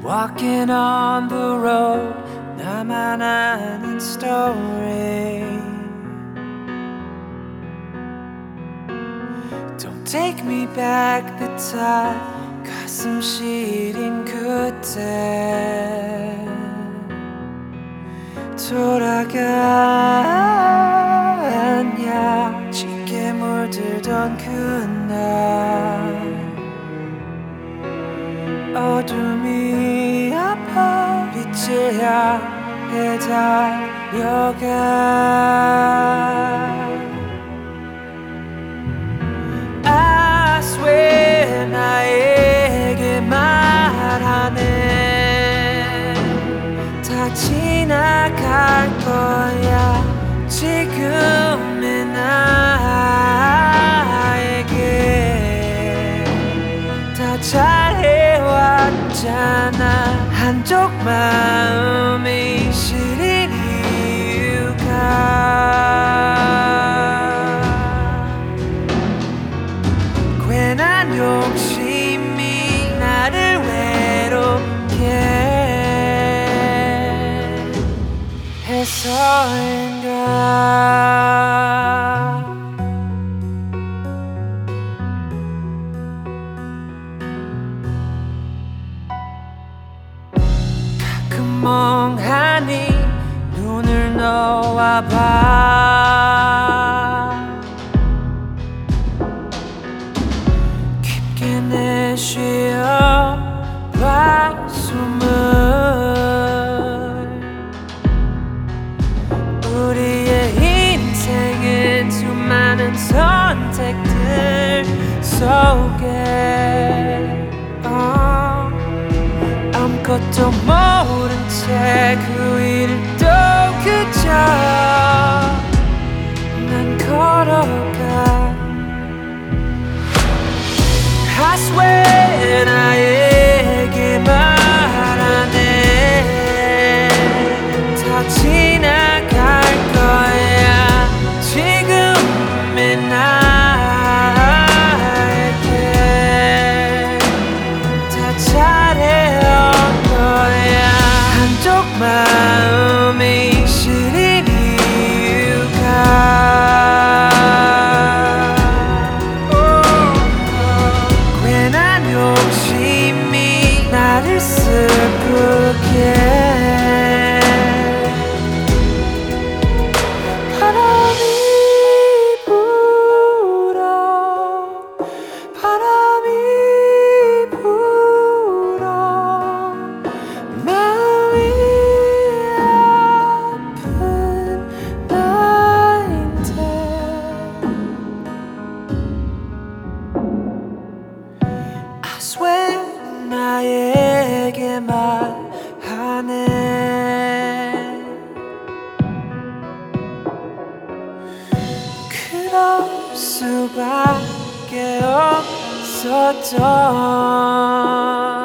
Walking on the road, 나만 아는 story. Don't take me back the time, 가슴 시린 그때 돌아가냐. 짙게 물들던 그날 어둠이 아파 빛을 향해 달려가. I swear 나에게 말하네. 다 지나갈 거야. 지금의 나에게 다 잘해왔잖아. 한쪽 마음이 시린 이유가 괜한 욕심이 나를 외롭게 해서인가. 가끔 멍하니 눈을 놓아봐. 깊게 내쉬어봐 숨을. 우리의 인생은 수많은 선택들 속에 아무것도 모른 채 그 일을 또 그저 난 걸어가. I swear 나에게 말하네. 다 지나갈 거야. 지금의 나에게 다 잘해올 거야. 한쪽 마음이 시린 이유가 괜한 욕심이 나를 슬프게. 바람이 불어 바람이 불어 마음이 아픈 나인데 I swear 나에게 말하네. 그럴 수밖에 없었던